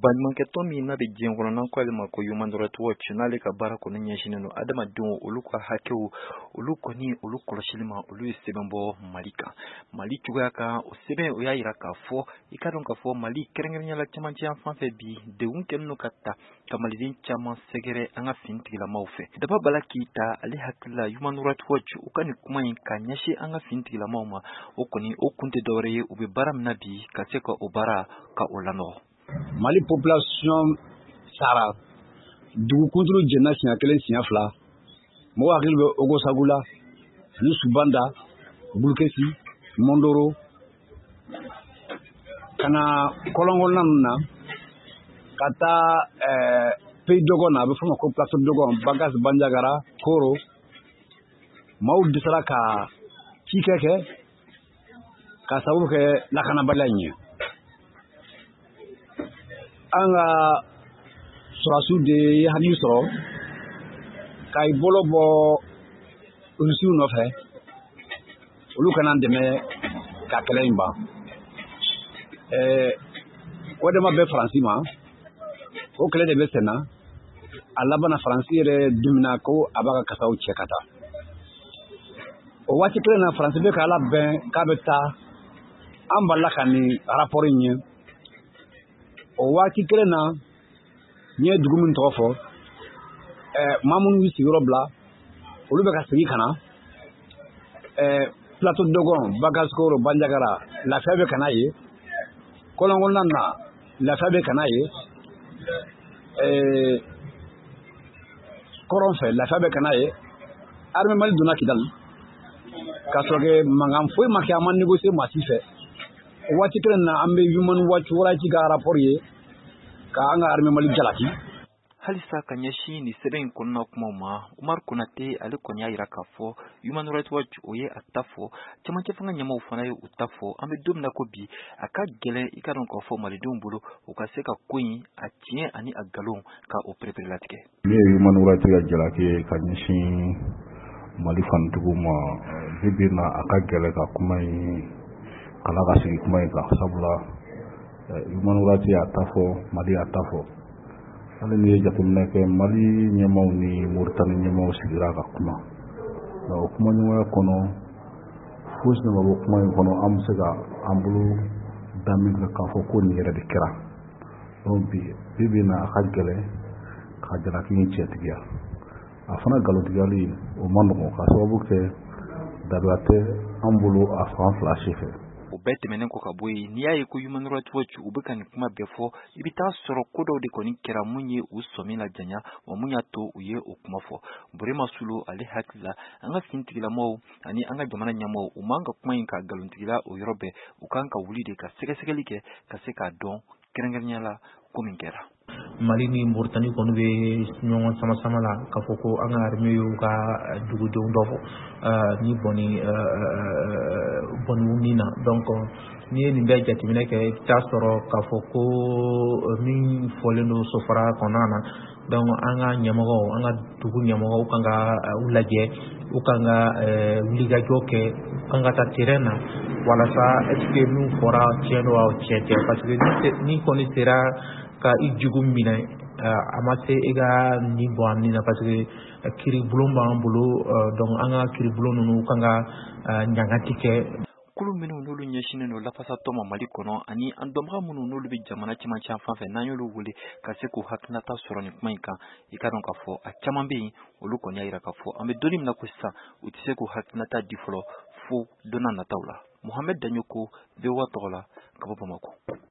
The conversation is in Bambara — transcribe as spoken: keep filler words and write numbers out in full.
Balimakɛtɔ min n'a bɛ diɲɛ kɔnɔ n'an ko ale ma ko Human Rights Watch n'ale ka baara kɔni ɲɛsinnen don adamadenw olu ka hakɛw olu kɔni olu kɔlɔsili ma olu ye sɛbɛn bɔ Mali kan Mali cogoya kan o sɛbɛn o y'a jira k'a fɔ i ka dɔn k'a fɔ Mali kɛrɛnkɛrɛnnenya la cɛmancɛ yan fan fɛ bi degun kɛlen don ka ta ka maliden caman sɛgɛrɛ an ka finitigilamaw fɛ Daba Bala Keyita ale hakili la Human Rights Watch u ka nin kuma in ka ɲɛsin an ka finitigilamaw ma o kɔni o kun tɛ dɔwɛrɛ ye u bɛ baara min na bi ka se ka o baara ka o lanɔgɔ Mali population sara dugu kunturu jɛnna siɲɛ kelen siɲɛ fila mɔgɔ hakili bɛ Ogosagula ani Subanda Bulkesi Mondoro kana kɔlɔnkɔnɔna ninnu na ka taa ɛɛ Pays Dogon na a bɛ fɔ o ma ko Plateau Dogon Bagas Bandiagara Koro maaw dɛsɛra ka cikɛ kɛ ka sababu kɛ lakanabaliya in ye an ka sɔrɔdasiw de ye hakili sɔrɔ ka i bolo bɔ Rusiw nɔfɛ olu kana dɛmɛ ka kɛlɛ in ban ɛɛ o dɛmɛ bɛ Faransi ma o kɛlɛ de bɛ sen na a labanna Faransi yɛrɛ dumina ko a b'a ka kasaw cɛ ka taa o waati kelen na Faransi bɛ k'a labɛn k'a bɛ taa an balila ka nin rapport in ye o waati kelen na n ye dugu min tɔgɔ fɔ ɛɛ maa minnu y'u sigiyɔrɔ bila olu bɛ ka segin ka na ɛɛ Plateau Dogon Bagaskoro Bandiagara lafiya bɛ ka n'a ye kɔlɔnkɔnɔna na lafiya bɛ ka n'a ye ɛɛ kɔrɔn fɛ lafiya bɛ ka n'a ye armée Mali donna Kidali ka sɔrɔ kɛ mankan foyi ma kɛ an ma négocier maa si fɛ o waati kelen na an bɛ Human Rights Watch ka rapport ye ka an ka armée Mali jalaki halisa ka ɲɛsin nin sɛbɛn in kɔnɔna kumaw ma Umar Konate ale kɔni y'a jira k'a fɔ Human Rights Watch o ye a ta fɔ cɛmancɛ fanga ɲɛmaaw fana ye u ta fɔ an bɛ don min na ko bi a ka gɛlɛn i ka dɔn k'a fɔ malidenw bolo u ka se ka ko in a tiɲɛ ani a nkalon ka o pereperelatigɛ ne ye Human Rights ka jalaki ye ka ɲɛsin Mali fanitigiw ma bi bi in na a ka gɛlɛn ka kuma in kala ka sigi kuma in kan sabula Human Rights y'a ta fɔ Mali y'a ta fɔ hali ni ye jateminɛ kɛ Mali ɲɛmaaw ni Moritani ɲɛmaaw sigira ka kuma nka o kuma ɲɔgɔnya kɔnɔ fosi ma bɔ kuma in kɔnɔ an bɛ se ka an bolo da min kɛ k'a fɔ ko nin yɛrɛ de kɛra donc bi bi bi in na a ka gɛlɛn ka jalaki in cɛtigiya a fana nkalontigiyali o ma nɔgɔn ka sababu kɛ dabiya tɛ an bolo a fan fila si fɛ o bɛɛ tɛmɛnen kɔ ka bɔ yen n'i y'a ye ko Human Rights Watch u bɛ ka nin kuma bɛɛ fɔ i bɛ taa sɔrɔ ko dɔw de kɔni kɛra mun ye u sɔmi la janya wa mun y'a to u ye o kuma fɔ Burema Sulu ale hakili la an ka finitigilamaw ani an ka jamana ɲɛmaaw u man ka kuma in ka nkalontigila o yɔrɔ bɛɛ u kan ka wuli de ka sɛgɛsɛgɛli kɛ ka se k'a dɔn kɛrɛnkɛrɛnnenya la ko min kɛra Mali ni Moritani kɔni bɛ ɲɔgɔn sama sama la k'a fɔ ko an ka armée y'u ka dugudenw dɔ fɔ ni bɔnni bɔnniw min na donc n'i ye nin bɛɛ jateminɛ kɛ i bɛ taa sɔrɔ k'a fɔ ko min fɔlen don sofara kɔnɔna na donc an ka ɲɛmɔgɔw an ka dugu ɲɛmɔgɔw kan ka u lajɛ u kan ka wulikajɔ kɛ u kan ka taa terrain na walasa est-ce que min fɔra tiɲɛ don wa tiɲɛ tɛ parce que ni kɔni sera ka i jugu minɛ a ma se e ka nin bɔ a nin na parce que kiribulon b'an bolo donc an ka kiribulon ninnu kan ka ɲangati kɛ kulu minnu n'olu ɲɛsinnen don lafasatɔ ma Mali kɔnɔ ani an dɔnbaga minnu n'olu bɛ jamana cɛmancɛ fan fɛ n'an y'olu wele ka se k'u hakilinata sɔrɔ nin kuma in kan i ka dɔn k'a fɔ a caman bɛ yen olu kɔni y'a jira k'a fɔ an bɛ donni min na ko sisan u tɛ se k'u hakilinata di fɔlɔ fo don n'a nataw la Mohamed Daɲoko V O A tɔgɔ la ka bɔ Bamako